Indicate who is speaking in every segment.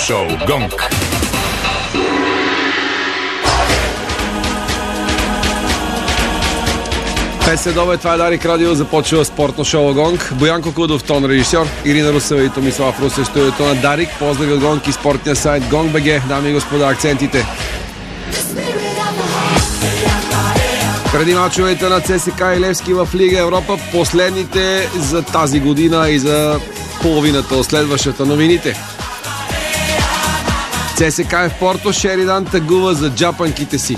Speaker 1: шоу Гонг.
Speaker 2: Следове, това е Дарик Радио, започва спортно шоу Гонг. Боянко Кудов, тон режисьор, Ирина Русева и Томислав Русев, студиото на Дарик. Поздрави от Гонг и спортния сайт Gong.bg. Дами и господа, акцентите. Преди мачовете на ЦСКА и Левски в Лига Европа, последните за тази година и за половината от следващата, новините. ЦСКА е в Порто, Шеридан тъгува за джапанките си.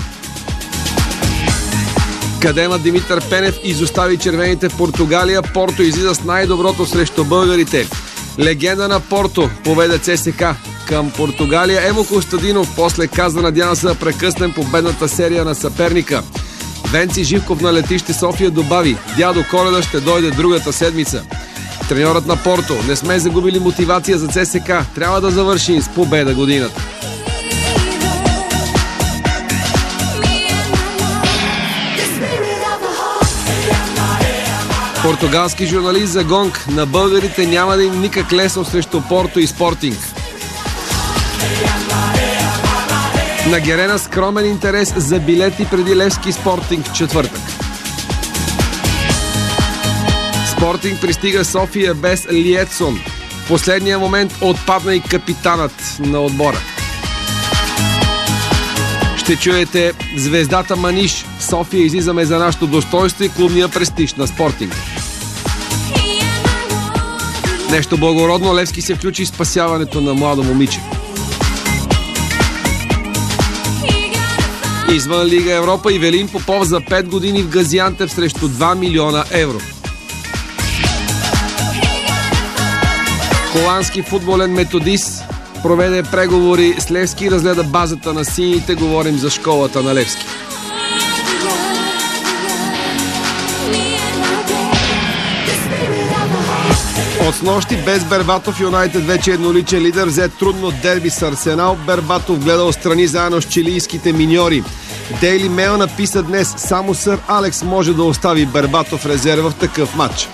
Speaker 2: Кадемът Димитър Пенев изостави червените в Португалия. Порто излиза с най-доброто срещу българите. Легенда на Порто поведе ЦСКА към Португалия. Емо Костадинов после каза: надявам се да прекъснем победната серия на съперника. Венци Живков на летище София добави: дядо Коледа ще дойде другата седмица. Треньорът на Порто: не сме загубили мотивация за ЦСКА. Трябва да завършим с победа годината. Португалски журналист за Гонг: на българите няма да им никак лесно срещу Порто и Спортинг. На Герена скромен интерес за билети преди Левски Спортинг в четвъртък. Спортинг пристига София без Лиетсон. В последния момент отпадна и капитанът на отбора. Ще чуете звездата Маниш. София излизаме за нашето достоинство и клубния престиж на Спортинг. Нещо благородно, Левски се включи в спасяването на младо момиче. Извън Лига Европа, Ивелин Попов за 5 години в Газиантеп срещу 2 милиона евро. Холандски футболен методист проведе преговори с Левски и разгледа базата на сините. Говорим за школата на Левски. От снощи без Бербатов Юнайтед вече едноличен лидер взе трудно дерби с Арсенал. Бербатов гледал страни заедно с чилийските миньори. Дейли Мейл написа днес: само сър Алекс може да остави Бербатов резерва в такъв матч.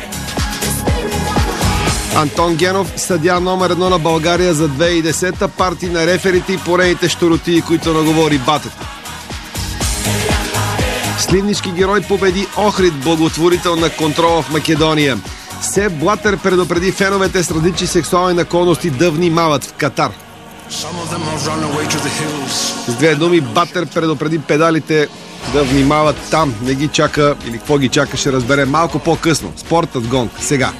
Speaker 2: Антон Генов, съдия номер 1 на България за 2010-та, парти на реферите и поредните щуротии, които наговори батето. Сливнишки герой победи Охрид, благотворител на контрола в Македония. Себ Блатер предупреди феновете с различни сексуални наклонности да внимават в Катар. С две думи, Батер предупреди педалите да внимават там. Не ги чака, или какво ги чака, ще разбере малко по-късно. Спортът Гонг сега.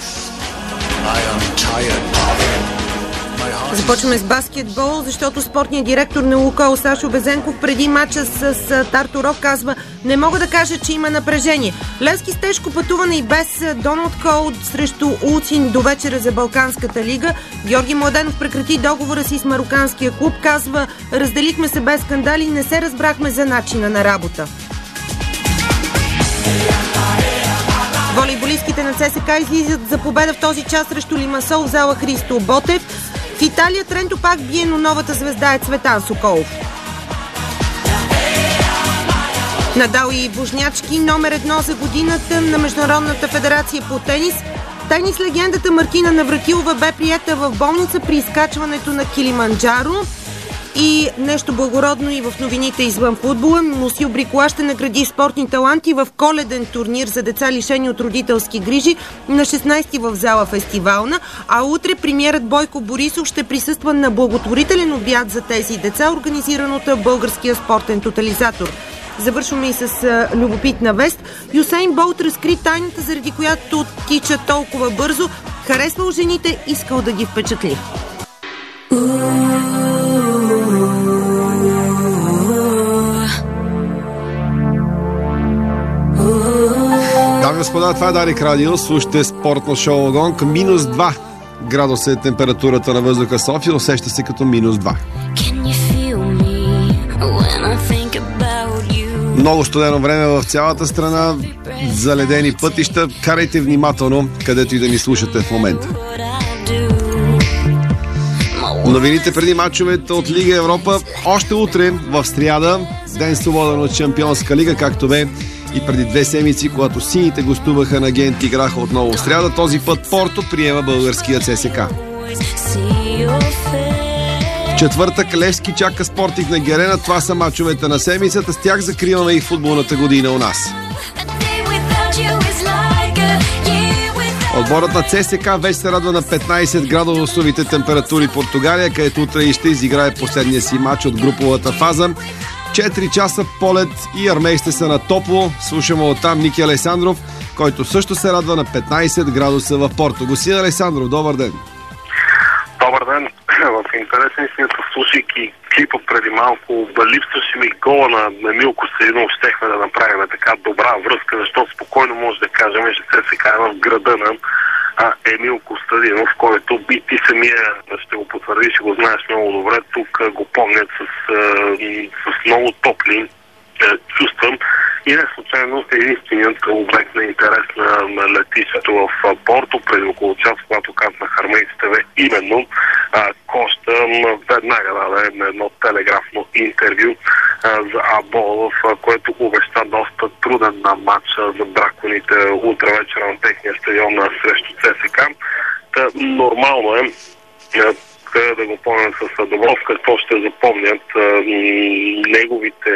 Speaker 3: Започваме с баскетбол, защото спортният директор на Лукойл Сашо Безенков преди мача с Тартуров казва: не мога да кажа, че има напрежение. Левски с тежко пътуване и без Доналд Кол срещу Улцин до вечера за Балканската лига. Георги Младенов прекрати договора си с мароканския клуб. Казва: разделихме се без скандали, не се разбрахме за начина на работа. Волейболистките на ЦСКА излизат за победа в този час срещу Лимасол в зала Христо Ботев. В Италия Тренто пак бие, но новата звезда е Цветан Соколов. Надал и Божнячки номер 1 за годината на Международната федерация по тенис. Тенис легендата Мартина Навратилова бе приета в болница при изкачването на Килиманджаро. И нещо благородно и в новините извън футбола. Мусил Брикола ще награди спортни таланти в коледен турнир за деца лишени от родителски грижи на 16-ти в зала Фестивална, а утре премиерът Бойко Борисов ще присъства на благотворителен обяд за тези деца, организиран от Българския спортен тотализатор. Завършваме и с любопитна вест. Юсейн Болт разкри тайната, заради която тича толкова бързо. Харесвал жените, искал да ги впечатли.
Speaker 2: Дами и господа, това е Дарик Радио. Слушайте спортно шоу Гонг. Минус 2 градуса е температурата на въздуха София. Усеща се като минус 2. Много студено време в цялата страна. Заледени пътища. Карайте внимателно, където и да ни слушате в момента. Новините преди мачовете от Лига Европа. Още утре в сряда, ден свободен от Шампионска лига, както бе и преди 2 седмици, когато сините гостуваха на Гент, играха отново в сряда. Този път Порто приема българския ЦСКА. Четвъртък Левски чака Спортик на Герена. Това са мачовете на седмицата. С тях закриваме и футболната година у нас. Отборът на ЦСКА вече се радва на 15 градусовите температури в Португалия, където утре и ще изиграе последния си матч от груповата фаза. 4 часа полет и армейците са на топло. Слушаме оттам Ники Алесандров, който също се радва на 15 градуса в Порто. Господин Алесандров, добър ден!
Speaker 1: Добър ден! В интересен истината, слушайки клипа преди малко, липсваше ми гола на Милко Костадинов, щехме да направим така добра връзка, защото спокойно може да кажем, че ЦСКА е в града на Емил Костадинов, който би ти самия ще го потвърдиш, ще го знаеш много добре. Тук го помнят с много топли чувствам и не случайно е единственият обект на интерес на летището в Порто. Преди около час, когато казнах армейците, именно Коста веднага даде едно телеграфно интервю за АБО, в което обеща доста труден матч за драконите утре вечера на техния стадион срещу ЦСКА. Нормално е да го помнят с Добров, какво ще запомнят неговите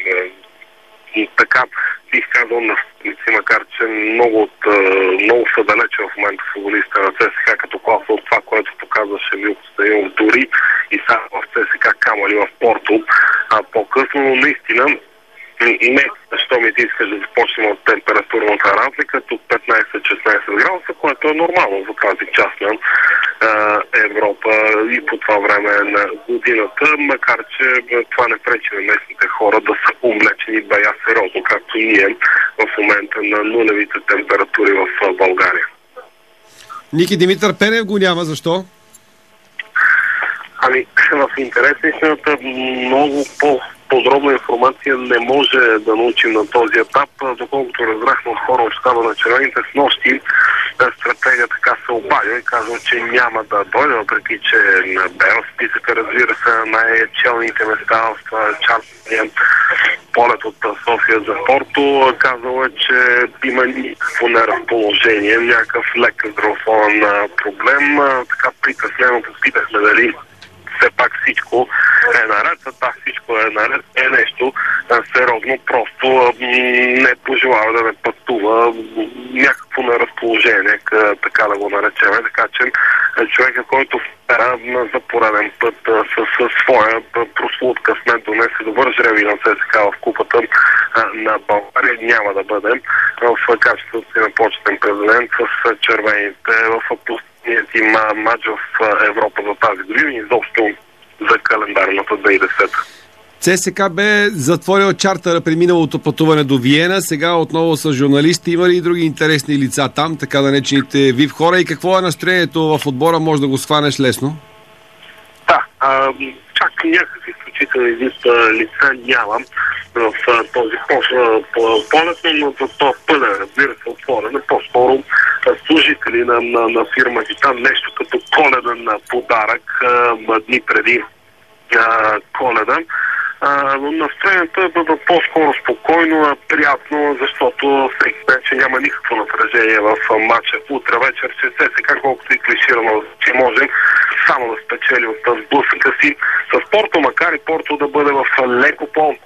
Speaker 1: така бих казал наследници, макар че много са далече в момента футболиста на ЦСКА като класа от това, което показваше Милко Костадинов дори и сега в ЦСКА, камо ли в Порто по-късно, но наистина не, защо ми ти искаш да започнем от температурната разлика, тук 15-16 градуса, което е нормално за тази част на Европа и по това време на годината, макар че това не пречи на местните хора да са облечени бая сериозно, както и ние в момента на нулевите температури в България.
Speaker 2: Ники, Димитър Пенев го няма, защо?
Speaker 1: Ами, в интерес на истината много по-подробна информация не може да научим на този етап. Доколкото разбрахме от хора от щаба на червените, с нощи стратегия така се обадил и казва, че няма да дойде, въпреки че бе в списъка, разбира се, на най-челните места в чартния полет от София за Порто. Казал е, че има никакво неразположение, някакъв лек здравословен проблем. Така притеснено попитахме дали все пак всичко е наред, всичко е наред, е нещо сериозно, просто не пожелава да не пътува, някакво неразположение, така да го наречем, така че човека, който за пореден път със своя прослуд късмет донесе добър жреби на ЦСКА в купата на България, няма да бъде в качеството си на почетен президент с червените в им матч в Европа за тази година и изобщо за календарната 2010.
Speaker 2: ЦСКА бе затворил чартера при миналото пътуване до Виена. Сега отново са журналисти. Има ли и други интересни лица там, така да наречените VIP хора? И какво е настроението в отбора? Може да го схванеш лесно?
Speaker 1: Да, чак някакви изключителни лица нямам в този полет, но това пълен, разбира се, отворен. По-скоро служители на фирма Титан, нещо като коледен подарък дни преди Коледа. Настроението е по-скоро спокойно, приятно, защото всеки вече няма никакво напрежение в матча утре вечер, че ЦСКА, колкото и клиширано, че можем само да спечели от сблъсъка си с Порто, макар и Порто да бъде в леко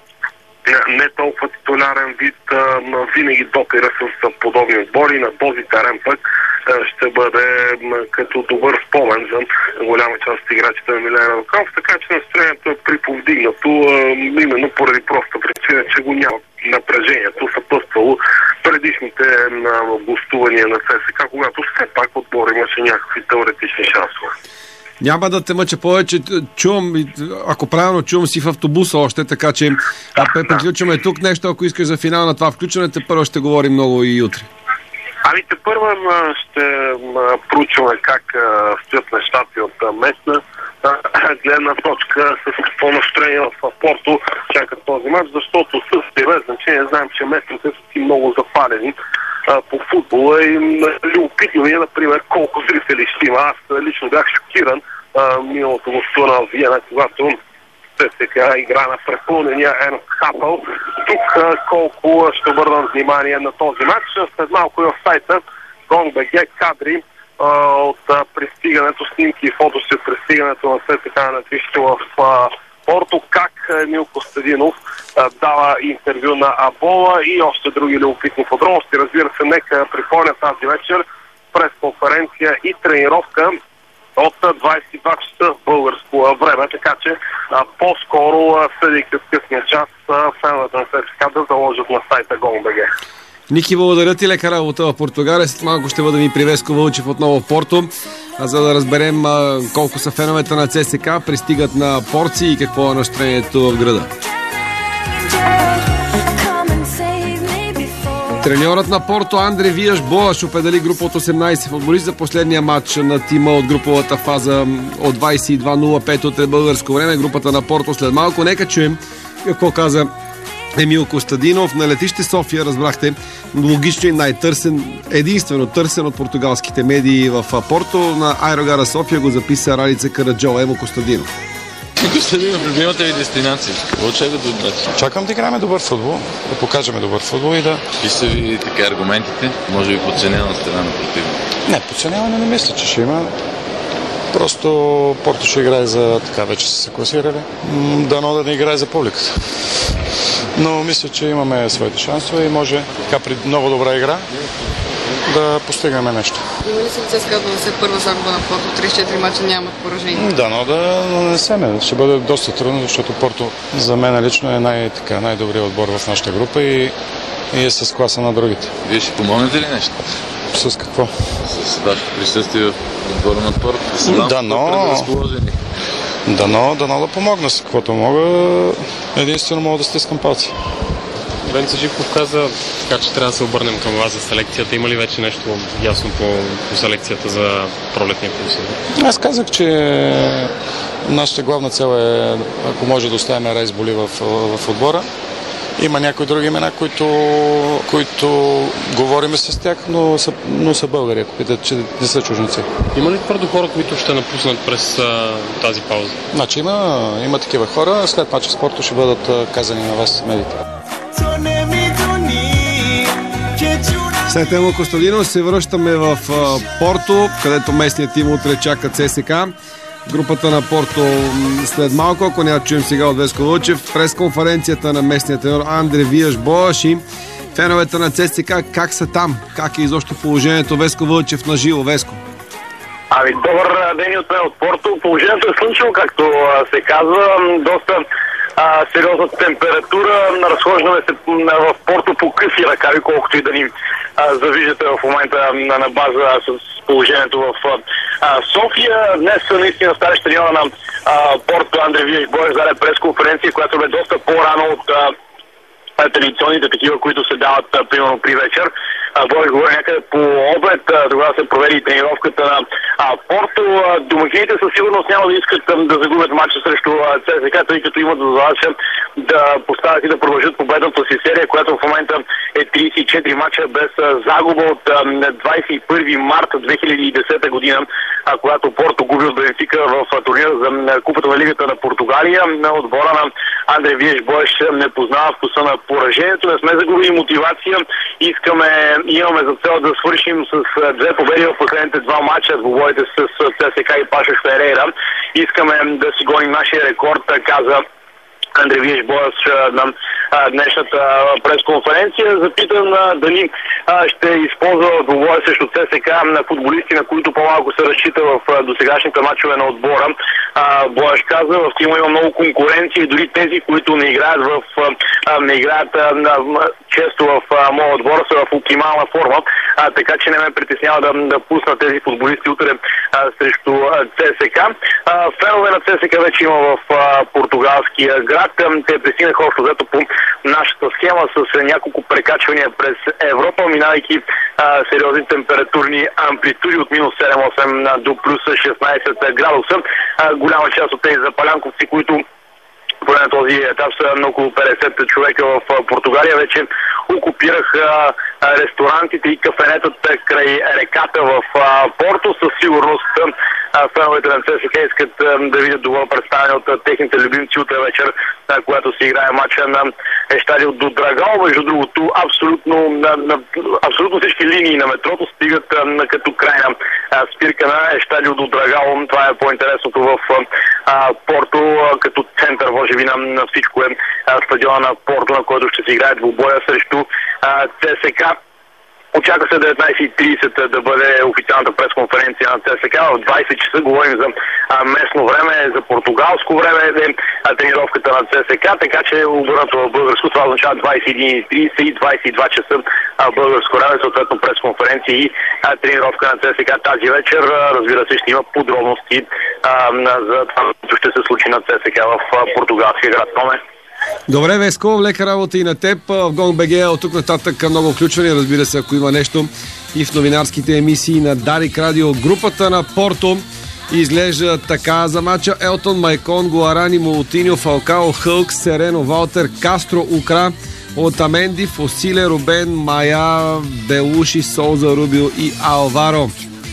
Speaker 1: не толкова титулярен вид, винаги допира с подобни отбори. На този терен пък ще бъде като добър спомен за голяма част от играчите на Милена Рукав, така че настроението е приповдигнато именно поради проста причина, че го няма напрежението, съпътствало предишните гостувания на ЦСКА, когато все пак отбор имаше някакви теоретични шансове.
Speaker 2: Няма да те мъча повече. Чувам, ако правилно чувам, си в автобуса още, така че приключваме тук нещо, ако искаш за финал на това включване, първо ще говорим много и утре.
Speaker 1: Ами първо ще проучваме как стоят нещата от местна гледна точка, с какво настроение в Порто чакат този матч, защото също без значение знаем, че местните са си много запалени по футбола и любопитно е, например, колко зрители ще има. Аз лично бях шокиран миналото гостуване в Виена, когато ЦСКА игра на препълнения Ернст Хапъл. Тук колко ще обърнам внимание на този матч. След малко и в сайта Gong.bg кадри от пристигането, снимки и фото си от пристигането на ЦСКА на летището в Порто, как Емил Костадинов дава интервю на Абола и още други любопитни подробности. Разбира се, нека припомня тази вечер пресконференция и тренировка от 22 часа българско време, така че по-скоро, съдейки с късния час, феновете на ЦСКА да заложат на сайта Gol.bg.
Speaker 2: Ники, благодаря ти, лека работа в Португалия. След малко ще бъде ми при Веско Вълчев отново в Порто, за да разберем колко са феновете на ЦСКА, пристигат на Порци и какво е настроението в града. Треньорът на Порто Андре Вияш Боаш определи група от 18 футболисти за последния матч на тима от груповата фаза от 22:05 от българско време. Групата на Порто след малко. Нека чуем какво каза Емил Костадинов. На летище София, разбрахте, логично и най-търсен, единствено търсен от португалските медии в Порто. На аерогара София го записа Ралица Караджова. Емил Костадинов.
Speaker 4: Костадинов, любимата ви дестинация? Какво очаквате от днес?
Speaker 5: Чакам да играем добър футбол, да покажем добър футбол и да...
Speaker 4: Какви са ви така аргументите? Може би подценена страна на противника?
Speaker 5: Не, подценяване не мисля, че ще има. Просто Порто ще играе за... Така вече са се класирали. Дано да не играе за публиката. Но мисля, че имаме своите шансове и може така при много добра игра да постигаме нещо.
Speaker 6: Има ли се ЦСКА да се първа загуба на Порто? 34 мача нямат поражение.
Speaker 5: Да, но да нанесеме. Ще бъде доста трудно, защото Порто за мен лично е най-добрият отбор в нашата група и е с класа на другите.
Speaker 4: Вие ще помогнете ли нещо?
Speaker 5: С какво?
Speaker 4: С вашето присъствие в отбора на Порто.
Speaker 5: Дано да помогна с каквото мога. Единствено мога да стискам палци.
Speaker 7: Венци Живков каза така, че трябва да се обърнем към вас за селекцията. Има ли вече нещо ясно по селекцията за пролетния курс?
Speaker 5: Аз казах, че нашата главна цел е, ако може да оставим Райс Боли в отбора. Има някои други имена, които говориме с тях, но са българи, ако питат, че не са чужденци.
Speaker 7: Има ли твърдо хора, които ще напуснат през тази пауза?
Speaker 5: Значи има такива хора. След мача с Порто ще бъдат казани на вас медиите.
Speaker 2: След Емил Костадинов се връщаме в Порто, където местният тим утре чака ЦСКА. Групата на Порто след малко, ако няма чуем сега от Веско Вълчев, пресконференцията на местния треньор Андре Вияш Боаш и феновете на ЦСКА, как са там? Как е изобщо положението? Веско Вълчев на живо. Веско.
Speaker 1: Добър ден от мен от Порто. Положението е слънчево, както се казва. Доста сериозна температура. Разхождаме се в Порто по къси ръкави, колкото и да ни завиждате в момента на база с положението в София. Днес наистина стари треньора на Порто Андре Вияш Боаш даде пресконференция, която бе доста по-рано от традиционните такива, които се дават примерно при вечер. Боаш говори някъде по обед, тогава се провери тренировката на Порто. Домакините със сигурност няма да искат да загубят матча срещу ЦСКА, тъй като имат задача да поставят и да продължат победната си серия, която в момента е 34 матча без загуба от 21 марта 2010 година, когато Порто губи от Бенфика в турнира за Купата на Лигата на Португалия. На отбора на Андре Вияш Боаш не познава вкуса на поражението. Не сме загубили мотивация. Имаме за цел да свършим с 2 победи в последните 2 мача с двубоите с ЦСКА и Паша Ферейра. Искаме да си гоним нашия рекорд, каза Андре Вияш Боаш на днешната пресконференция. Запитан дали ще използва двубоя срещу ЦСКА на футболисти, на които по-малко се разчита в досегашните мачове на отбора. Боаш каза, в тима има много конкуренция и дори тези, които не играят често в моя отбор, са в оптимална форма, така че не ме притеснява да пусна тези футболисти утре срещу ЦСКА. Фенове на ЦСКА вече има в португалския град. Те пристигнаха общо взето по нашата схема с няколко прекачвания през Европа, минавайки сериозни температурни амплитуди от минус 7-8 до плюс 16 градуса. Голяма част от тези запалянковци, които поне на този етап са на около 50 човека в Португалия, вече окупираха ресторантите и кафенетата край реката в Порто. Със сигурност феновете на ЦСКА искат да видят добро представяне от техните любимци утре вечер, когато се играе матча на Естадио до Драгал. Между другото, абсолютно всички линии на метрото стигат като крайна спирка на Естадио до Драгал. Това е по-интересното в Порто, като център, може би, на всичко е стадиона на Порто, на който ще се играе двубоя срещу ЦСКА. Очаква се 19:30 да бъде официалната пресконференция на ЦСКА. В 20 часа говорим за местно време, за португалско време тренировката на ЦСКА, така че обърнато в българско това означава 21:30 и 22 часа българско време, съответно пресконференция и тренировка на ЦСКА тази вечер. Разбира се, ще има подробности за това, което ще се случи на ЦСКА в португалския град Томе.
Speaker 2: Добре, Веско, лека работа и на теб. В GONG.BG от тук нататък много включвания, разбира се, ако има нещо и в новинарските емисии на Дарик Радио. Групата на Порто изглежда така за мача: Елтон, Майкон, Гуарани, Молотиньо, Фалкао, Хълк, Серено, Валтер, Кастро, Укра, Отаменди, Фосиле, Рубен, Мая, Белуши, Солза, Рубио и Алваро.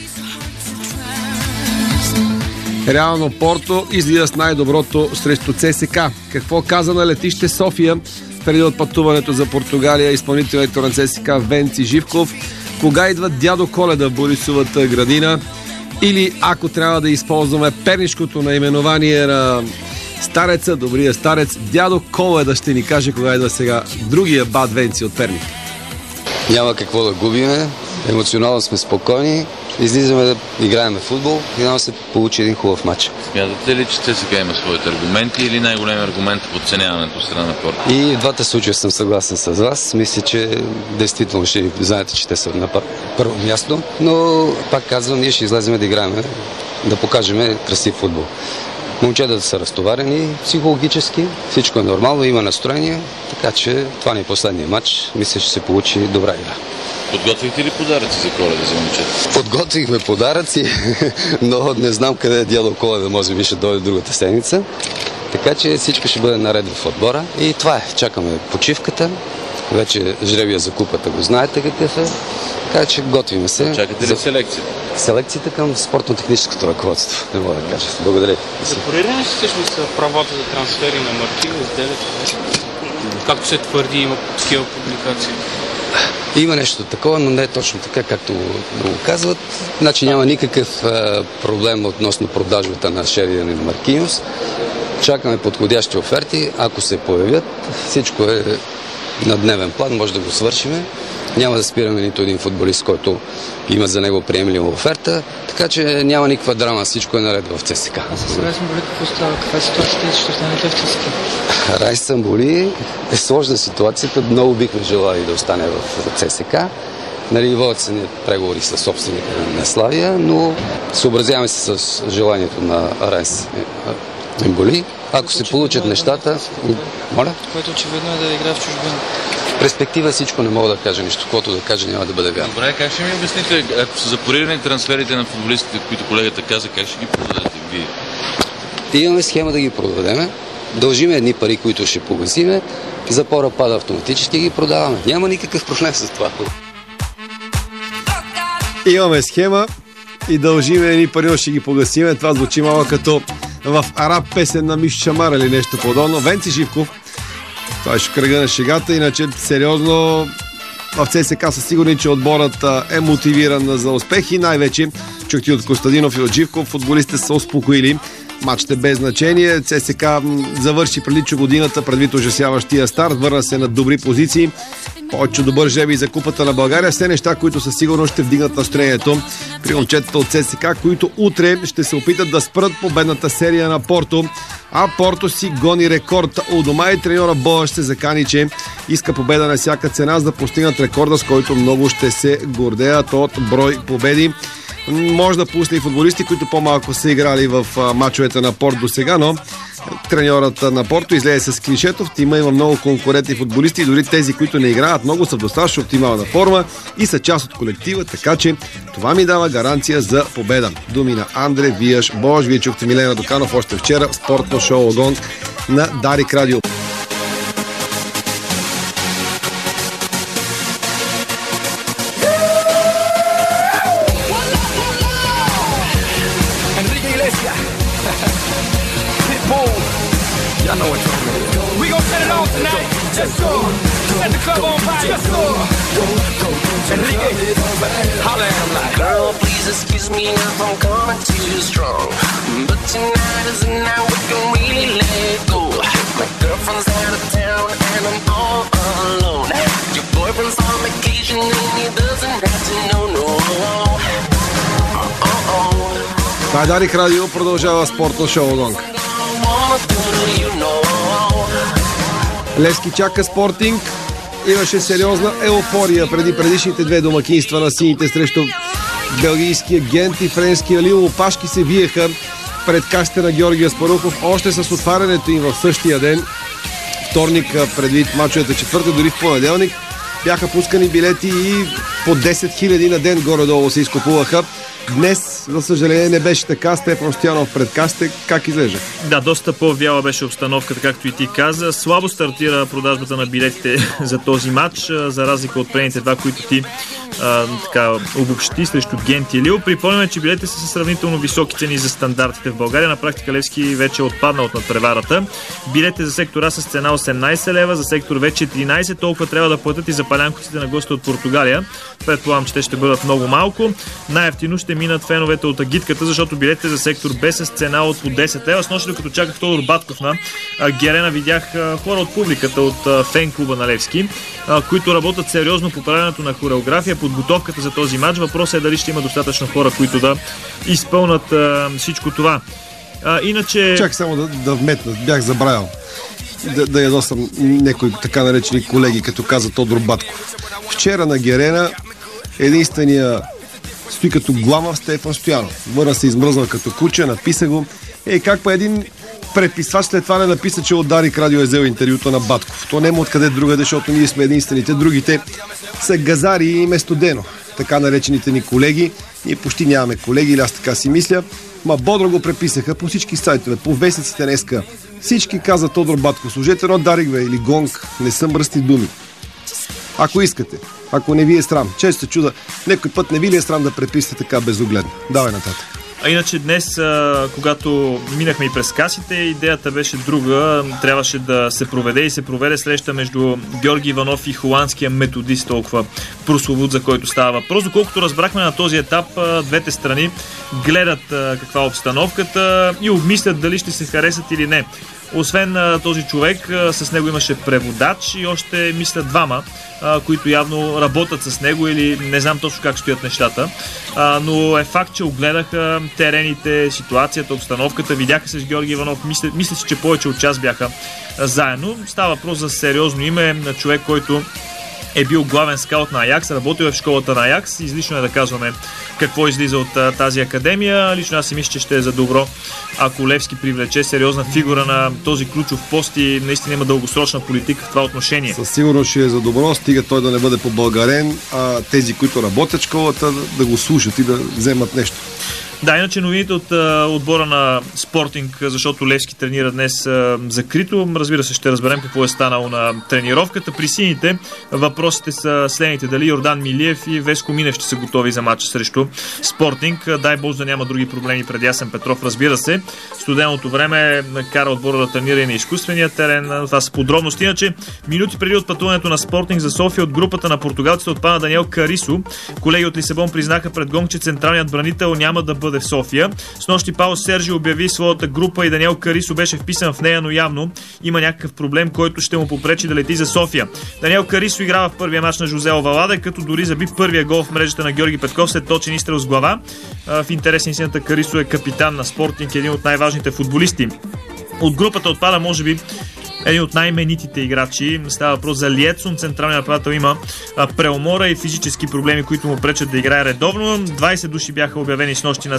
Speaker 2: Реално Порто излиза с най-доброто срещу ЦСКА. Какво каза на летище София преди отпътуването за Португалия изпълнителите на ЦСКА Венци Живков? Кога идва дядо Коледа в Борисовата градина? Или ако трябва да използваме пернишкото наименование на стареца, добрия старец, дядо Коледа ще ни каже кога идва сега другия бат Венци от Перник.
Speaker 8: Няма какво да губиме, емоционално сме спокойни, излизаме да играем футбол и да се получи един хубав матч.
Speaker 4: Смятате ли, че ЦСКА има своите аргументи или най-големият аргумент е подценяването от страна на Порто?
Speaker 8: И в двата случая съм съгласен с вас. Мисля, че действително ще знаете, че те са на първо място, но пак казвам, ние ще излезем да играем, да покажем красив футбол. Момчетата са разтоварени психологически, всичко е нормално, има настроение, така че това не е последния матч. Мисля, че се получи добра игра.
Speaker 4: Подготвихте ли подаръци за Коледа за момчета?
Speaker 8: Подготвихме подаръци, но не знам къде е дядо Коледа, може би ще дойде другата седмица. Така че всичко ще бъде наред в отбора и това е. Чакаме почивката. Вече жребия за купата го знаете какъв е. Така че готвиме се.
Speaker 4: Чакате ли селекцията?
Speaker 8: Селекцията към спортно-техническото ръководство. Не мога да кажа. Благодаря.
Speaker 7: Запорирани ли всъщност са правата за трансфери на Мартинес 9? Както се твърди, има такива публикации.
Speaker 8: Има нещо такова, но не е точно така, както го казват. Значи няма никакъв проблем относно продажбата на Шеридан и на Маркиньос. Чакаме подходящи оферти. Ако се появят, всичко е на дневен план, може да го свършиме. Няма да спираме нито един футболист, който има за него приемлива оферта, така че няма никаква драма, всичко е наред в ЦСКА.
Speaker 9: А с Райс Самболи какво става? Каква е ситуацията и ще останете в ЦСКА?
Speaker 8: Райс Самболи е сложна ситуацията, много бихме желали да остане в ЦСКА. Водят се преговори с собственика на Славия, но съобразяваме се с желанието на Райс Самболи. Ако се получат нещата... Моля?
Speaker 9: Което очевидно е да играе в чужбина.
Speaker 8: В перспектива всичко не мога да кажа нищо, каквото да кажа няма да бъде вярно.
Speaker 4: Добре, как ще ми обясните, ако са запорирани трансферите на футболистите, които колегата каза, как ще ги продадете вие?
Speaker 8: Имаме схема да ги продадем. Дължиме едни пари, които ще погасиме. Запора пада автоматически и ги продаваме. Няма никакъв проблем с това.
Speaker 2: Имаме схема и дължиме едни пари, но ще ги погасиме. Това звучи малко като в араб песен на Миш Шамар или нещо подобно. Венци Живков. Това ще кръга на шегата, иначе сериозно в ЦСКА са сигурни, че отборът е мотивиран за успех и най-вече чухте от Костадинов и от Живков, футболистите са успокоили. Матчът е без значение. ЦСКА завърши прилича годината предвид ужасяващия старт, върна се на добри позиции. Повече добър жеби за Купата на България. Все неща, които със сигурност ще вдигнат настроението при момчетата от ЦСКА, които утре ще се опитат да спрат победната серия на Порто. А Порто си гони рекорд у дома и треньора Боа ще се закани, че иска победа на всяка цена, за да постигнат рекорда, с който много ще се гордеят от брой победи. Може да пусне и футболисти, които по-малко са играли в мачовете на Порто до сега, но треньорът на Порто излезе с клишето. В тима има много конкурентни футболисти и дори тези, които не играят много, са в достатъчно оптимална форма и са част от колектива, така че това ми дава гаранция за победа. Думи на Андре Вияш Бош. Вие чухте Милена Доканов още вчера в спортно шоу Огон на Дарик Радио.
Speaker 10: Enrique We gon' set it off tonight. Let's go. Set the club on fire. Let's go. Enrique, holla at him like.
Speaker 11: Girl, please excuse me if I'm coming too strong, but tonight is the night we can really let it go. My girlfriend's out of town and I'm all alone. Your boyfriend's on vacation and he doesn't have to know, no.
Speaker 2: Това е Дарик Радио, продължава спортно шоу Гонг. Левски чака Спортинг. Имаше сериозна еуфория преди предишните две домакинства на сините срещу белгийския Гент и френския Лил. Опашки се виеха пред касите на Георги Аспарухов още с отварянето им в същия ден. Вторник, предвид мачовете четвърта, дори в понеделник бяха пускани билети и по 10 000 на ден горе-долу се изкупуваха. Днес, за съжаление, не беше така. Стефан Стоянов пред касите. Как изглежда?
Speaker 12: Да, доста по-вяла беше обстановката, както и ти каза. Слабо стартира продажбата на билетите за този матч, за разлика от предните два, които ти обобщи срещу Гент и Лил. Припомняме, че билетите са сравнително високи цени за стандартите в България. На практика Левски вече е отпаднал от надпреварата. Билетите за сектора с цена 18 лева, за сектор вече 13. Толкова трябва да платят и за палянковците на гости от Португалия. Предполагам, че те ще бъдат много малко. Най-евтино ще минат феновете от агитката, защото билетите за сектор Б с цена от по 10 лева. С нощи, докато чаках Тодор Батков на Герена, видях хора от публиката, от фен клуба на Левски, които работят сериозно по правенето на хореография, подготовката за този матч. Въпросът е дали ще има достатъчно хора, които да изпълнат всичко това. Иначе...
Speaker 2: Чак само да вметна, бях забравял да ядосам някои така наречени колеги, като каза Тодор Батков. Вчера на Герена единствения стои като глава Стефан Стоянов. Върна се измръзнал като куче, написа го. Как па един преписвач след това не написа, че от Дарик Радио е взел интервюто на Батков. То няма откъде другаде, защото ние сме единствените. Другите са Газари и Местодено. Така наречените ни колеги. Ние почти нямаме колеги, или аз така си мисля. Ма бодро го преписаха по всички сайтове, по вестниците днеска. Всички каза Тодор Батков. Служете едно Дарик или Гонг. Не съм мръсти думи. Ако искате. Ако не ви е срам. Често се чуда, някой път не ви ли е срам да преписате така безогледно. Давай нататък.
Speaker 12: А иначе днес, когато минахме и през касите, идеята беше друга. Трябваше да се проведе и се проведе среща между Георги Иванов и холандския методист, толкова прословут, за който става въпрос. Доколкото разбрахме на този етап, двете страни гледат каква е обстановката и обмислят дали ще се харесат или не. Освен този човек, с него имаше преводач и още, мисля, двама, които явно работят с него или не знам точно как стоят нещата. Но е факт, че огледаха терените, ситуацията, обстановката, видяха се с Георги Иванов. Мисля си, че повече от час бяха заедно. Става въпрос за сериозно име на човек, който е бил главен скаут на Аякс, работил е в школата на Аякс. Излишно е да казваме какво излиза от тази академия. Лично аз си мисля, че ще е за добро, ако Левски привлече сериозна фигура на този ключов пост и наистина има дългосрочна политика в това отношение.
Speaker 2: Със сигурност ще е за добро, стига той да не бъде по-българен, а тези, които работят в школата, да го слушат и да вземат нещо.
Speaker 12: Да, иначе новините от отбора на Спортинг, защото Левски тренира днес закрито. Разбира се, ще разберем какво е станало на тренировката. При сините въпросите са следните: дали Йордан Милиев и Веско Минев ще са готови за матча срещу Спортинг. Дай Боже да няма други проблеми пред Ясен Петров, разбира се. Студеното време кара отбора да тренира и на изкуствения терен. Това са подробности. Иначе, минути преди отпътуването на Спортинг за София, от групата на португалците отпадна Даниел Карисо. Колеги от Лисабон признаха пред Гонг, че централният бранител няма да бъде в София. С нощи Пао Сержи обяви своята група и Даниел Карисо беше вписан в нея, но явно има някакъв проблем, който ще му попречи да лети за София. Даниел Карисо играва в първия мач на Жозе Оваладе, като дори заби първия гол в мрежата на Георги Петков след точен изстрел с глава. В интерес на истината, Карисо е капитан на Спортинг, един от най-важните футболисти. От групата отпада, може би, един от най-именитите играчи. Става въпрос за Лиетсон. Централният нападател има преумора и физически проблеми, които му пречат да играе редовно. 20 души бяха обявени с нощи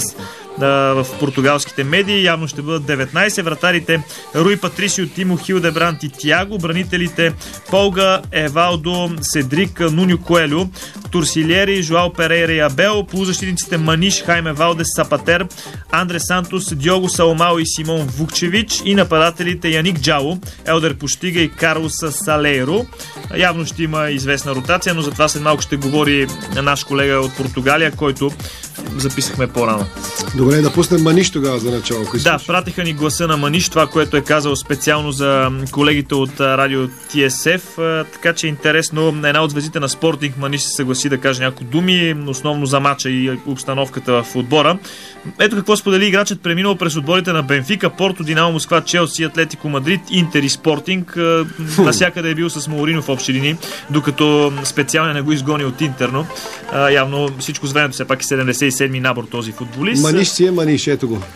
Speaker 12: в португалските медии. Явно ще бъдат 19. Вратарите Руи Патрисио, Тимо Хилдебрант и Тиаго. Бранителите Полга, Евалдо, Седрик, Нуньо Коелю, Турсилиери, Жуал Перейра и Абел. Полузащитниците Маниш, Хайме Валдес, Сапатер, Андре Сантос, Диого Саломао и Симон Вукчевич. И нападателите Яник Джало, Елдер Поштига и Карлос Салейро. Явно ще има известна ротация, но за това след малко ще говори наш колега от Португалия, който записахме по-рано.
Speaker 2: Добре, да пуснем Маниш тогава за начало.
Speaker 12: Да, пратиха ни гласа на Маниш, това, което е казал специално за колегите от радио TSF, така че е интересно. Една от звездите на Спортинг, Маниш, се съгласи да каже някои думи, основно за мача и обстановката в отбора. Ето какво сподели играчът, преминал през отборите на Бенфика, Порто, Динамо Москва, Челси, Атлетико Мадрид, Интер и Спортинг. Насякъде е бил с Мауриньо в общи линии, докато специално не го изгони от Интерно. Явно всичко с времето, все пак е 77-ми набор този футболист.
Speaker 2: Маниш си е Маниш, ето го.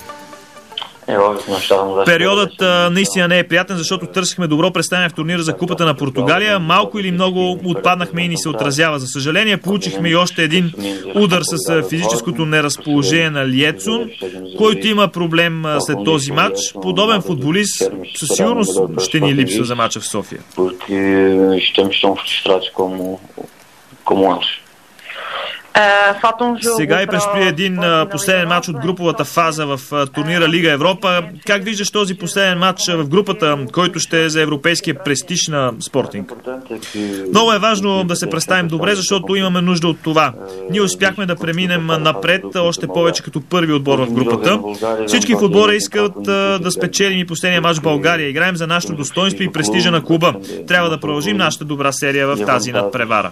Speaker 12: Периодът наистина не е приятен, защото търсихме добро представяне в турнира за Купата на Португалия. Малко или много отпаднахме и ни се отразява. За съжаление, получихме и още един удар с физическото неразположение на Лиецун, който има проблем след този матч. Подобен футболист със сигурност ще ни липсва за матча в София. Сега и предстои един последен матч от груповата фаза в турнира Лига Европа. Как виждаш този последен матч в групата, който ще е за европейския престиж на Спортинг? Много е важно да се представим добре, защото имаме нужда от това. Ние успяхме да преминем напред, още повече като първи отбор в групата. Всички в отбора искат да спечелим и последния матч в България. Играем за нашето достоинство и престижа на клуба. Трябва да продължим нашата добра серия в тази надпревара.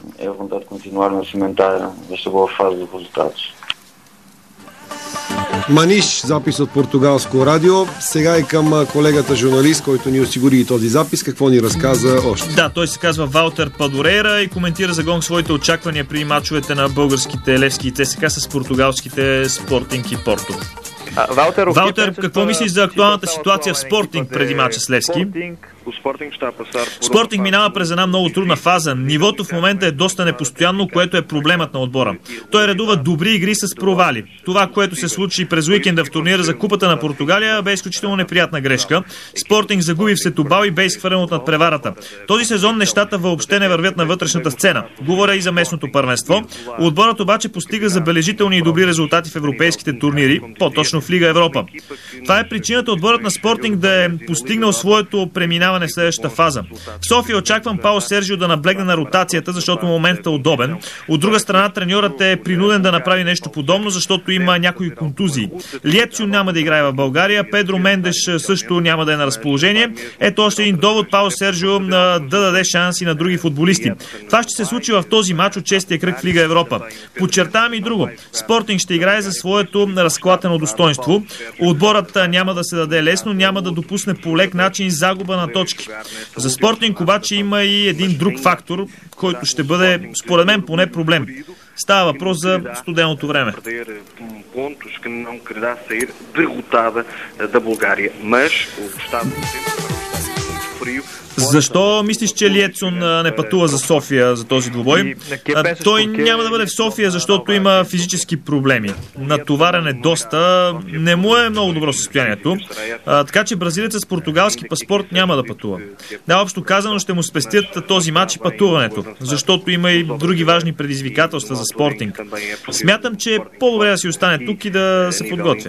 Speaker 2: Маниш, запис от португалско радио. Сега и към колегата журналист, който ни осигури и този запис. Какво ни разказа още?
Speaker 12: Да, той се казва Валтер Падорейра и коментира за Гонг своите очаквания при мачовете на българските Левски и ЦСКА с португалските Спортинг и Порто. Валтер, какво мислиш за актуалната ситуация в Спортинг преди мача с Левски? Спортинг минава през една много трудна фаза. Нивото в момента е доста непостоянно, което е проблемът на отбора. Той редува добри игри с провали. Това, което се случи през уикенда в турнира за Купата на Португалия, бе изключително неприятна грешка. Спортинг загуби в Сетубал и бе изхвърлен от надпреварата. Този сезон нещата въобще не вървят на вътрешната сцена. Говоря и за местното първенство. Отборът обаче постига забележителни и добри резултати в европейските турнири, по-точно в Лига Европа. Това е причината отборът на Спортинг да е постигнал своето преминаване в следващата фаза. В София очаквам Пао Сержио да наблегне на ротацията, защото моментът е удобен. От друга страна, треньорът е принуден да направи нещо подобно, защото има някои контузии. Лиецун няма да играе в България, Педро Мендеш също няма да е на разположение. Ето още един довод Пао Сержио да даде шанси на други футболисти. Това ще се случи в този матч от честия кръг в Лига Европа. Подчертавам и друго. Спортинг ще играе за своето разклатено достоинство. Отборът няма да се даде лесно, няма да допусне по лек начин загуба на точки. За Спортинг обаче има и един друг фактор, който ще бъде, според мен, поне проблем. Става въпрос за студеното време. Защо мислиш, че Лиецун не пътува за София за този двубой? Той няма да бъде в София, защото има физически проблеми. Натоварен е доста, не му е много добро състоянието. Така че бразилецът с португалски паспорт няма да пътува. Общо казано ще му спестят този матч и пътуването, защото има и други важни предизвикателства за Спортинг. Смятам, че е по-добре да си остане тук и да се подготвя.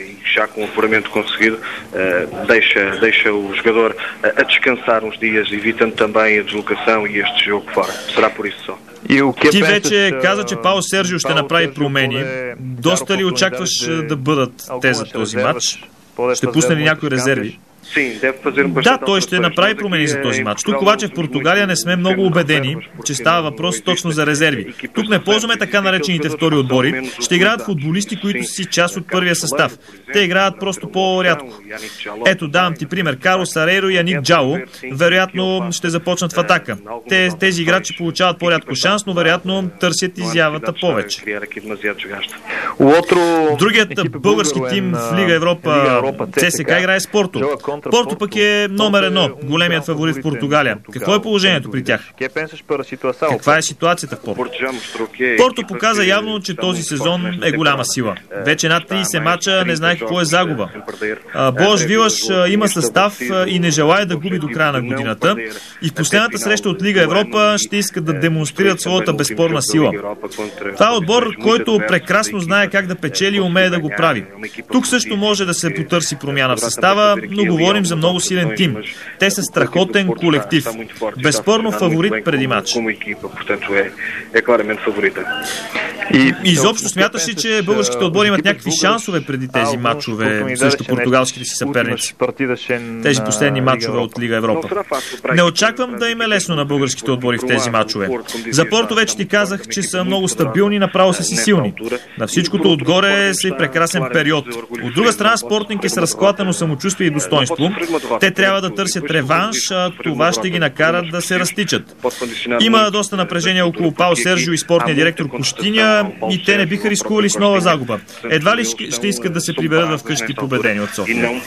Speaker 1: Uns dias, evitando também a deslocação e este jogo fora. Será por isso só.
Speaker 12: Ти вече каза, че Пао Сержио ще направи промени. Доста ли очакваш да бъдат те за този матч? Ще пусне ли някои резерви? Да, той ще направи промени за този матч. Тук обаче в Португалия не сме много убедени, че става въпрос точно за резерви. Тук не ползваме така наречените втори отбори. Ще играят футболисти, които си част от първия състав. Те играят просто по-рядко. Ето, давам ти пример. Карлос Арейро и Яник Джало вероятно ще започнат в атака. Тези играчи получават по-рядко шанс, но вероятно търсят изявата повече. Другият български тим в Лига Европа ЦСКА играе с Порто. Порто пък е номер 1, големият фаворит в Португалия. Какво е положението при тях? Каква е ситуацията в Порто? Порто показа явно, че този сезон е голяма сила. Вече над 30 мача не знае какво е загуба. Боаш Вилаш има състав и не желая да губи до края на годината. И в последната среща от Лига Европа ще искат да демонстрират своята безспорна сила. Това е отбор, който прекрасно знае как да печели и умее да го прави. Тук също може да се потърси промяна в състава, но говорим за много силен тим. Те са страхотен колектив. Безспорно фаворит преди матч. И изобщо смяташ ли, че българските отбори имат някакви шансове преди тези матчове срещу португалските си съперници? Тези последни матчове от Лига Европа. Не очаквам да им е лесно на българските отбори в тези матчове. За Порто вече ти казах, че са много стабилни, направо са си силни. На всичкото отгоре са и прекрасен период. От друга страна, Спортинг е с разклатено самочувствие и достоинство. Те трябва да търсят реванш, а това ще ги накара да се разтичат. Има доста напрежение около Пао Сержио и спортния директор Куштиня и те не биха рискували с нова загуба. Едва ли ще искат да се приберат вкъщи победени от София.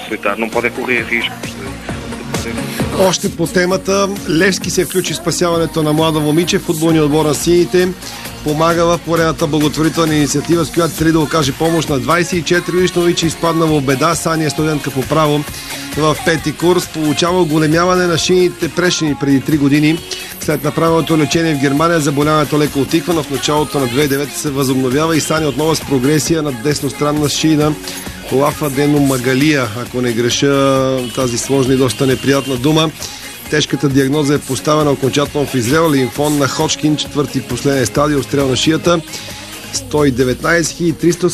Speaker 13: Още по темата, Левски се включи в спасяването на младо момиче. Футболния отбор на сините помага в поредната благотворителна инициатива, с която цели да окаже помощ на 24-годишно момиче, изпаднало в беда. Сани е студентка по право в пети курс. Получава оголемяване на шините прешини преди 3 години. След направеното лечение в Германия заболяването леко отиква, но в началото на 2009 се възобновява и Сани отново с прогресия на десностранна шина лафаденомагалия, ако не греша тази сложна и доста неприятна дума. Тежката диагноза е поставена окончателно в Израел. Лимфон на Ходжкин, 4-ти последен стадий, отстрел на шията. 119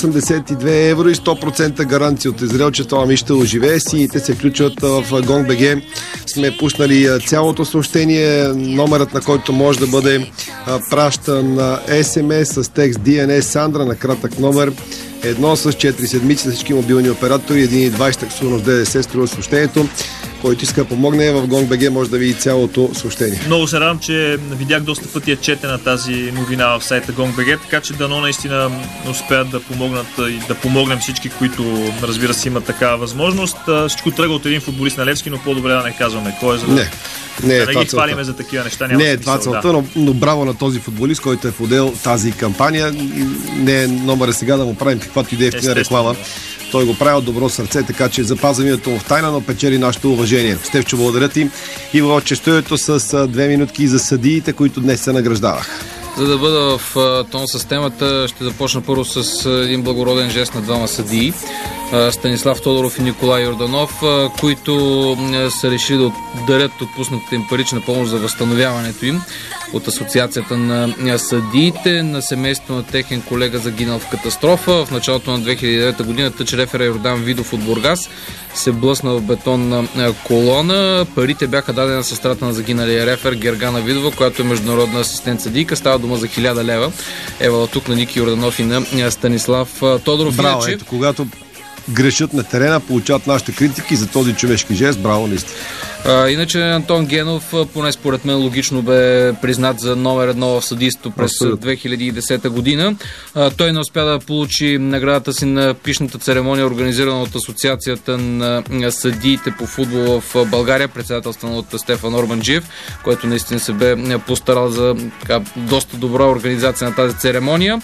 Speaker 13: 382 евро и 100% гаранция от Израел, че това ми ще оживее. Сините се включват в GONG.BG. Сме пуснали цялото съобщение, номерът на който може да бъде пращан на SMS с текст DNS Сандра на кратък номер 1 с 4 седмици за всички мобилни оператори. 1,20 таксувано с ДДС струва съобщението. Който иска да помогне в GONG.BG, може да види цялото съобщение.
Speaker 12: Много се радвам, че видях доста пъти е четена тази новина в сайта GONG.BG, така че дано наистина успеят да помогнат и да помогнем всички, които, разбира се, имат такава възможност. Всичко тръгва от един футболист на Левски, но по-добре да не казваме кой е, за да не ги хвалиме за такива неща.
Speaker 13: Не е това целта, но браво на този футболист, който е водел тази кампания. Не е номера сега да му правим каквато идея в реклама. Той го прави от добро сърце, така че запазва името му в тайна, но печели нашето уважение. Стефчо, благодаря ти. И в честуето с 2 минутки за съдиите, които днес се награждавах.
Speaker 14: За да бъда в тон с темата, ще започна първо с един благороден жест на двама съдии. Станислав Тодоров и Николай Йорданов, които са решили да дарят отпуснатата им парична помощ за възстановяването им от Асоциацията на съдиите на семейството на техен колега, загинал в катастрофа. В началото на 2009 година тъч-рефера Йордан Видов от Бургас се блъсна в бетонна колона. Парите бяха дадени на сестрата на загиналия рефер Гергана Видова, която е международна асистент съдийка. Става дума за 1000 лева. Евала тук на Ники Йорданов и на Станислав Тодоров.
Speaker 13: Браво, ето, когато грешат на терена, получават нашите критики за този човешки жест. Браво, наистина.
Speaker 14: Иначе Антон Генов, поне според мен логично, бе признат за номер 1 в съдийството през 2010 година. Той не успя да получи наградата си на пишната церемония, организирана от Асоциацията на съдиите по футбол в България, председателствана от Стефан Орбанджиев, който наистина се бе постарал за доста добра организация на тази церемония.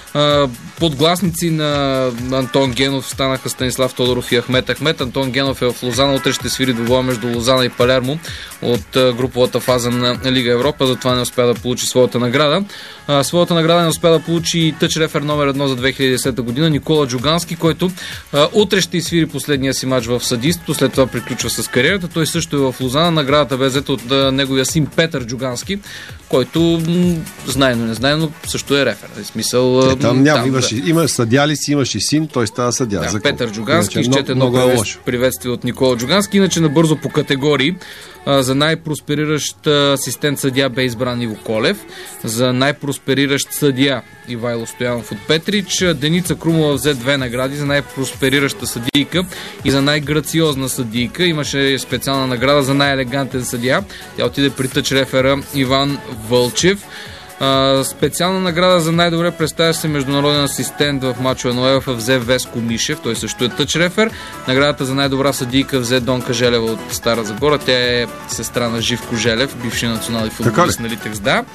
Speaker 14: Подгласници на Антон Генов станаха Станислав Тодоров и Ахмет Ахмет. Антон Генов е в Лозана, утре ще свири двубоя между Лозана и Палермо от груповата фаза на Лига Европа, затова не успя да получи своята награда. Своята награда не успя да получи и тъч-рефер номер 1 за 2010 година Никола Джугански, който утре ще изсвири последния си мач в съдийството, след това приключва с кариерата. Той също е в Лозана. Наградата бе взета от неговия син Петър Джугански, който знайно незнайно също е рефер. В смисъл,
Speaker 13: има съдя ли си, имаш и син, той става съдя.
Speaker 14: Да, Петър Джугански изчете много приветствие от Никола Джугански. Иначе набързо по категории. За най-проспериращ асистент съдия бе избран Иво Колев. За най-проспериращ съдия Ивайло Стоянов от Петрич. Деница Крумова взе 2 награди за най-просперираща съдийка и за най-грациозна съдийка. Имаше специална награда за най-елегантен съдия. Тя отиде при тъч-рефера Иван Вълчев. Специална награда за най-добре представящ се международен асистент в мачове на УЕФА взе Веско Мишев, той също е тъч-рефер. Наградата за най-добра съдийка взе Донка Желева от Стара Загора, тя е сестра на Живко Желев, бивши национален футболист на Литекс. Да.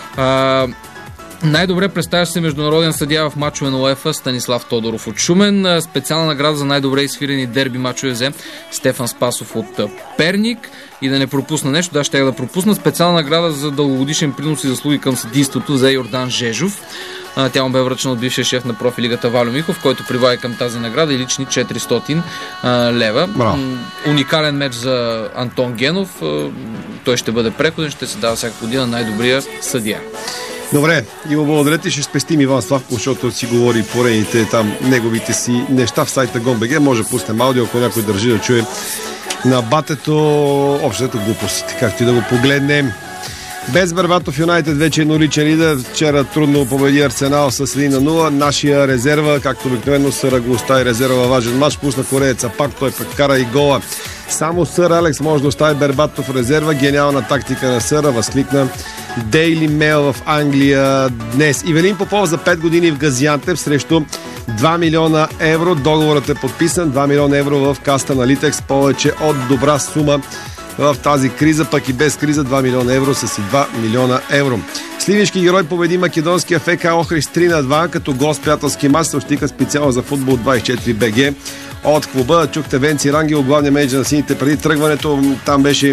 Speaker 14: Най-добре представящ се международен съдия в мачове на УЕФА Станислав Тодоров от Шумен. Специална награда за най-добре изсвирени дерби мачове взе Стефан Спасов от Перник. И да не пропусна нещо, ще да пропусна. Специална награда за дългогодишен принос и заслуги към съдийството за Йордан Жежов. Тя му бе връчена от бившия шеф на профилигата Валю Михов, който прибави към тази награда и лични 400 лева. Уникален меч за Антон Генов. Той ще бъде преходен, ще се дава всяка година най-добрия съдия.
Speaker 13: Добре, Иво, благодаря ти, ще спестим Иван Славко, защото си говори поредните там неговите си неща в сайта GON.BG. Може да пуснем аудио, ако някой държи да чуе на батето общото глупостите, както и да го погледнем. Без Бербатов Юнайтед вече е едноличен лидер. Вчера трудно победи Арсенал с 1-0. Нашия резерва, както обикновено, Съра го остави резерва важен матч. Пусна корееца пак, той пък кара и гола. Само Сър Алекс може да остави Бербатов в резерва. Гениална тактика на Съра, възкликна Daily Mail в Англия днес. Ивелин Попов за 5 години в Газиантеп срещу 2 милиона евро. Договорът е подписан. 2 милиона евро в каста на Литекс. Повече от добра сума в тази криза, пък и без криза 2 милиона евро с и 2 милиона евро. Сливишки герой победи македонския ФК Охрид 3-2, като гост приятелски мач съобщиха специално за футбол 24 БГ от клуба. Чухте Венци Рангел, главния менеджер на сините преди тръгването. Там беше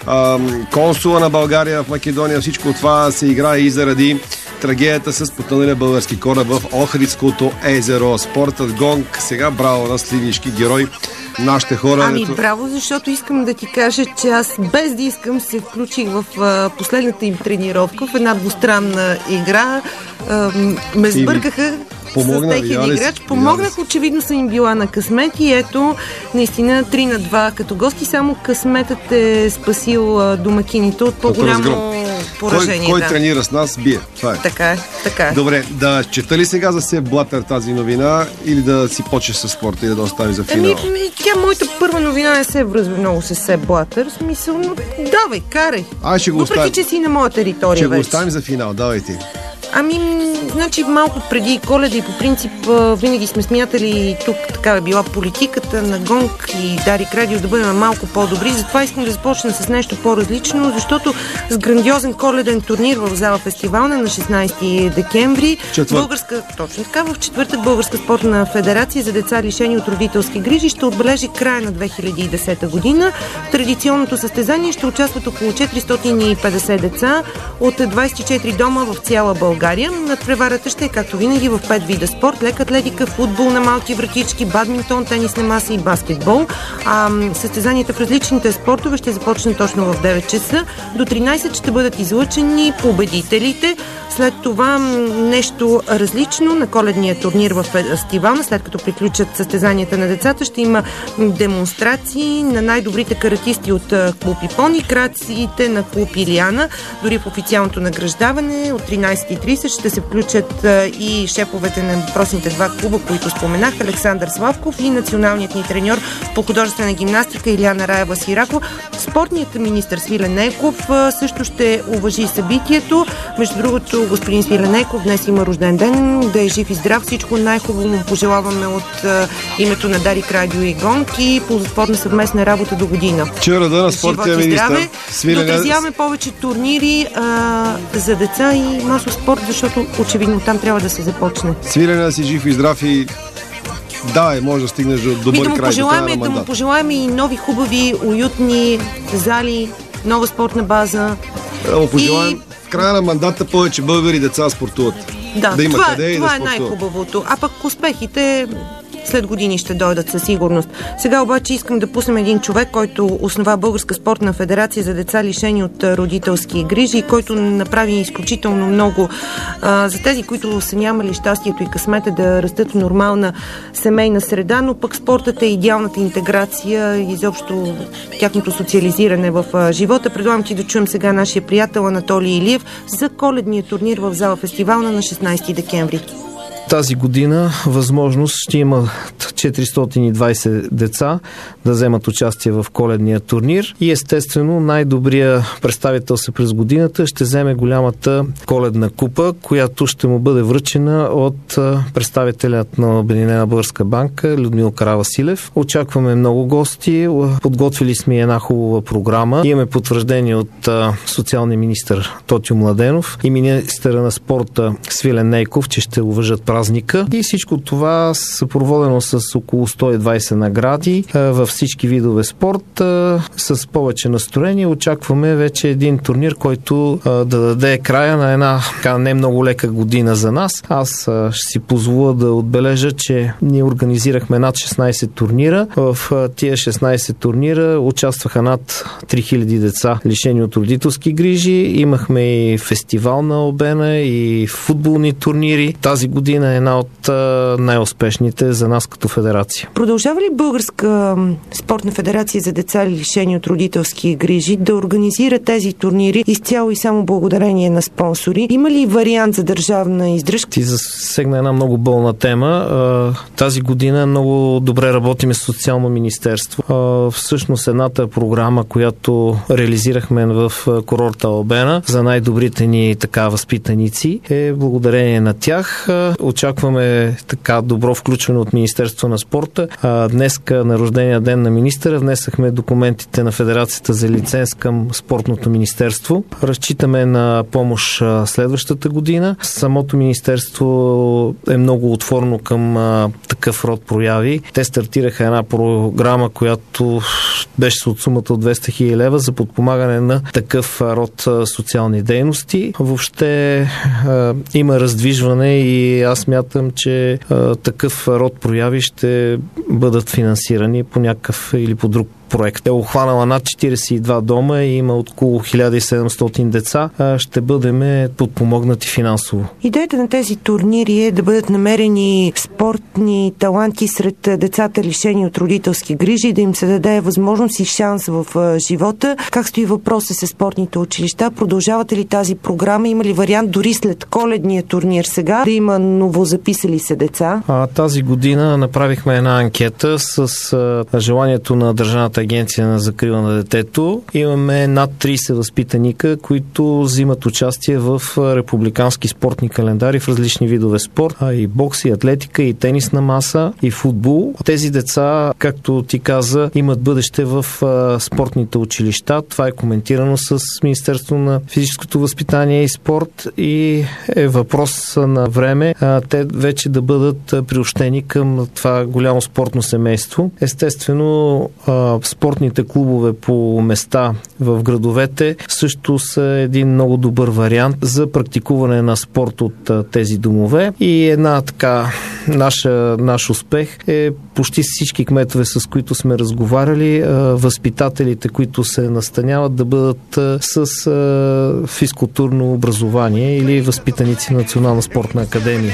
Speaker 13: консула на България в Македония. Всичко това се играе и заради трагедията с потъналия български кораб в Охридското езеро. Спортът Гонг. Сега браво на сливишки герой. Нашите хора...
Speaker 3: Ами браво, защото искам да ти кажа, че аз без да искам се включих в последната им тренировка в една двустранна игра. Ме сбъркаха с техен играч. Помогнах, очевидно съм им била на късмет и ето, наистина 3-2 като гости. Само късметът е спасил домакините от по-голямо поражение.
Speaker 13: Кой тренира с нас, бие. Това е.
Speaker 3: Така е.
Speaker 13: Добре, да чета ли сега за Сев Блатър тази новина или да си почнеш със спорта или да остави за финал?
Speaker 3: Моята първа новина не се връзва много с Сев Блатър. В смисъл, но давай, карай. Въпреки, че си на моя територия
Speaker 13: ще
Speaker 3: вече.
Speaker 13: Го оставим за финал, давай ти.
Speaker 3: Значи малко преди Коледа и по принцип винаги сме смятали тук така е била политиката на Гонг и Дарик Радио да бъдем малко по-добри. Затова искам да започна с нещо по-различно, защото с грандиозен коледен турнир в зала Фестивална на 16 декември в четвъртък Българска спортна федерация за деца лишени от родителски грижи ще отбележи края на 2010 година. В традиционното състезание ще участват около 450 деца от 24 дома в цяла България. Надпреварата ще е както винаги в 5 вида спорт: лека атлетика, футбол на малки вратички, бадминтон, тенис на маса и баскетбол. Състезанията в различните спортове ще започнат точно в 9 часа. До 13 ще бъдат излъчени победителите. След това нещо различно на коледния турнир в фестивална, след като приключат състезанията на децата, ще има демонстрации на най-добрите каратисти от клуб Ипон и краците на клуб Илиана. Дори в официалното награждаване от 13:30 ще се включат и шеповете на въпросните два клуба, които споменах, Александър Славков и националният ни треньор по художествена гимнастика Илияна Раева-Сирако. Спортният министър Свилен Нейков също ще уважи събитието. Между другото, господин Свилен Нейков днес има рожден ден, да е жив и здрав. Всичко най-хубаво му пожелаваме от името на Дарик Радио и Гонг и ползотворна съвместна работа до година.
Speaker 13: Вчера на спортния министър
Speaker 3: Дотразяваме повече турнири за деца и масов спорт, защото очевидно там трябва да се започне.
Speaker 13: Свилене да си жив и здрав и може да стигнеш до добър край.
Speaker 3: Да му пожелаем и нови хубави, уютни зали, нова спортна база.
Speaker 13: Да му пожелаем в края на мандата повече българи деца спортуват. Да има къде и да спортуват. Това е
Speaker 3: най-хубавото. А пък успехите след години ще дойдат със сигурност. Сега обаче искам да пуснем един човек, който основа Българска спортна федерация за деца лишени от родителски грижи и който направи изключително много за тези, които са нямали щастието и късмета да растат в нормална семейна среда, но пък спортът е идеалната интеграция и изобщо тяхното социализиране в живота. Предлагам ти да чуем сега нашия приятел Анатолий Илиев за коледния турнир в зала Фестивална на 16 декември.
Speaker 15: Тази година възможност ще има 420 деца да вземат участие в коледния турнир и естествено най-добрият представител се през годината ще вземе голямата коледна купа, която ще му бъде връчена от представителят на Обединена българска банка Людмил Каравасилев. Очакваме много гости, подготвили сме една хубава програма. Имаме потвърждение от социалния министър Тотю Младенов и министъра на спорта Свилен Нейков, че ще уважат празника. И всичко това съпроводено с около 120 награди във всички видове спорт. С повече настроение очакваме вече един турнир, който да даде края на една не много лека година за нас. Аз ще си позволя да отбележа, че ние организирахме над 16 турнира. В тия 16 турнира участваха над 3000 деца, лишени от родителски грижи. Имахме и фестивал на Албена, и футболни турнири. Тази година е една от най-успешните за нас като федерация.
Speaker 3: Продължава ли Българска спортна федерация за деца, лишени от родителски грижи, да организира тези турнири изцяло и само благодарение на спонсори? Има ли вариант за държавна издръжка?
Speaker 15: Ти засегна една много болна тема. Тази година много добре работиме с Социално министерство. Всъщност едната програма, която реализирахме в курорта Албена за най-добрите ни възпитаници, е благодарение на тях. Очакваме добро включване от Министерство на спорта. Днеска на рождения ден на министъра внесахме документите на Федерацията за лиценз към Спортното министерство. Разчитаме на помощ следващата година. Самото министерство е много отворено към такъв род прояви. Те стартираха една програма, която беше от сумата от 200 000 лева за подпомагане на такъв род социални дейности. Въобще има раздвижване и аз смятам, че такъв род прояви ще бъдат финансирани по някакъв или по друг проект. Е охванала над 42 дома и има около 1700 деца. Ще бъдем подпомогнати финансово.
Speaker 3: Идеята на тези турнири е да бъдат намерени спортни таланти сред децата, лишени от родителски грижи, да им се даде възможност и шанс в живота. Как стои въпросът с спортните училища? Продължавате ли тази програма? Има ли вариант дори след коледния турнир сега да има новозаписали се деца?
Speaker 15: Тази година направихме една анкета с желанието на Държавната агенция на закрила на детето. Имаме над 30 възпитаника, които взимат участие в републикански спортни календари в различни видове спорт, и бокс, и атлетика, и тенис на маса, и футбол. Тези деца, както ти каза, имат бъдеще в спортните училища. Това е коментирано с Министерство на физическото възпитание и спорт и е въпрос на време те вече да бъдат приобщени към това голямо спортно семейство. Естествено, спортните клубове по места в градовете също са един много добър вариант за практикуване на спорт от тези домове. И една наш успех е почти всички кметове, с които сме разговаряли, възпитателите, които се настаняват, да бъдат с физкултурно образование или възпитаници на Национална спортна академия.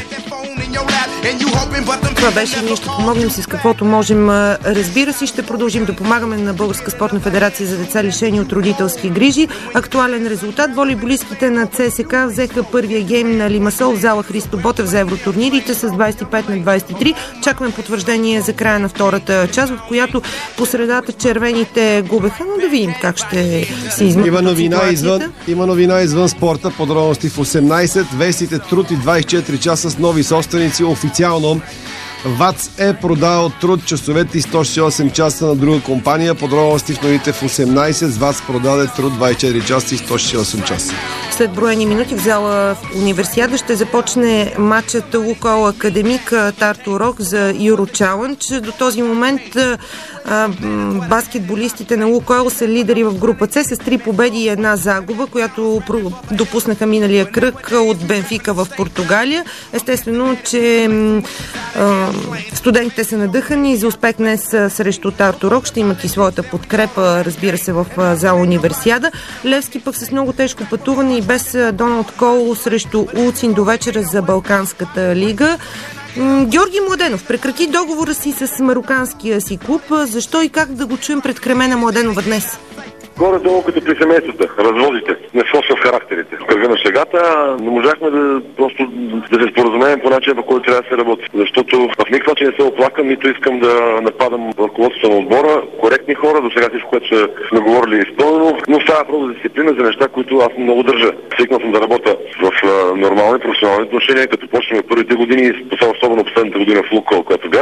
Speaker 3: Това беше, ние ще помогнем с каквото можем. Разбира се, ще продължим да помагаме на Българска спортна федерация за деца, лишени от родителски грижи. Актуален резултат. Волейболистките на ЦСК взеха първия гейм на Лимасол в зала Христо Ботев за евротурнирите с 25-23. Чакаме потвърждение за края на втората част, в която по средата червените губеха, но да видим как ще се измъкнат ситуацията.
Speaker 13: Има новина извън спорта. Подробности в 18. Вестите Труд и 24 часа с нови собственици. Официално ВАЦ е продал Труд часовете и 168 часа на друга компания. Подробности в новите в 18. ВАЦ продаде Труд 24 часа и 168 часа.
Speaker 3: След броени минути в зала Универсиада ще започне матчът Лукойл Академик Тарту Рок за Юро Чалендж. До този момент баскетболистите на Лукойл са лидери в група С с 3 победи и 1 загуба, която допуснаха миналия кръг от Бенфика в Португалия. Естествено, че студентите са надъхани и за успех днес срещу Тарту Рок ще имат и своята подкрепа, разбира се, в зала Универсиада. Левски пък с много тежко пътуване и без Доналд Кол срещу Улцин до вечера за Балканската лига. Георги Младенов прекрати договора си с мароканския си клуб. Защо и как да го чуем пред Кремена Младенова днес?
Speaker 16: Горе-долу като при семействата, разводите, не сочват характерите. В кръга на шегата не можахме да се споразумеем по начин, по който трябва да се работи. Защото в никакъв начин не се оплакам, нито искам да нападам ръководството на отбора. Коректни хора, до сега всичко, което сме говорили е изпълнено, но става просто за дисциплина, за неща, които аз много държа. Свикнал съм да работя в нормални професионални отношения, като почнем първите години, особено последната година в Лукойл, която бях. Искам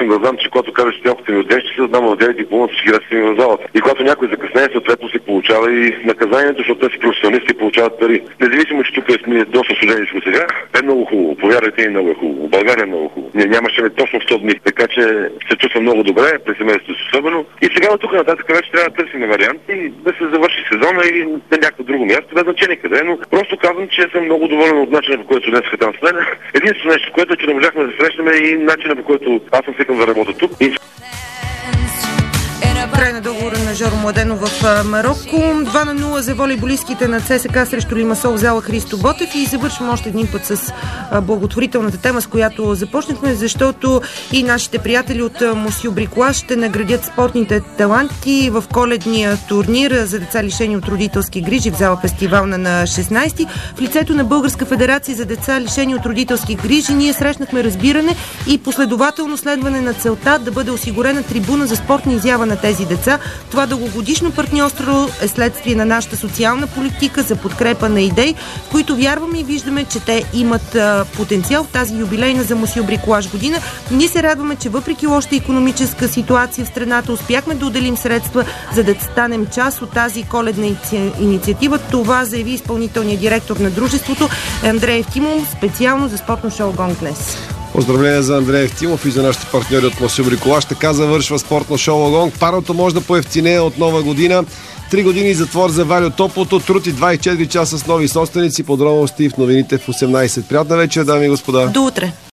Speaker 16: искам да знам, че когато кажеш стрелката ми от 10 часа, знам в 9:30 всички играчи са ми в залата. И когато някой закъснее, съответно се получава и наказанието, защото те са професионалисти и получават пари. Независимо, че тук е доста студенческо сега, е много хубаво. Повярвайте, и много е хубаво. В България е много хубаво. Ние нямаше точно 100 дни, така че се чувствам много добре, при семейството особено. И сега от тук нататък вече трябва да търсим варианти да се завърши сезона или на някакво друго място, без значение къде. Но просто казвам, че съм много доволен от начина, по който днес там с мен. Единственото нещо, което е, че не можахме да се срещнем и начина, по който аз съм свикан да работя тук.
Speaker 3: Край на договора на Жоро Младенов в Марокко. 2-0 за волейболистките на ЦСКА срещу Лимасол в зала Христо Ботев. И завършвам още един път с благотворителната тема, с която започнахме, защото и нашите приятели от Мусю Брикола ще наградят спортните таланти в коледния турнир за деца лишени от родителски грижи в зала Фестивална на 16. В лицето на Българска федерация за деца лишени от родителски грижи ние срещнахме разбиране и последователно следване на целта да бъде осигурена трибуна за спортна изява на тези деца. Това дългогодишно партньорство е следствие на нашата социална политика за подкрепа на идеи, в които вярваме и виждаме, че те имат потенциал в тази юбилейна за Мусю Бриколаж година. Ние се радваме, че въпреки лошата икономическа ситуация в страната успяхме да отделим средства, за да станем част от тази коледна инициатива. Това заяви изпълнителният директор на дружеството Андрей Евтимов специално за спортно шоу Гонг днес.
Speaker 13: Поздравления за Андрей Евтимов и за нашите партньори от Мусю Бриколаж. Така завършва спортно шоу Гонг. Парното може да поевтинее от нова година. 3 години затвор за Валио Топлото, труд и 24 часа с нови собственици. Подробности в новините в 18. Приятна вечер, дами и господа.
Speaker 3: До утре.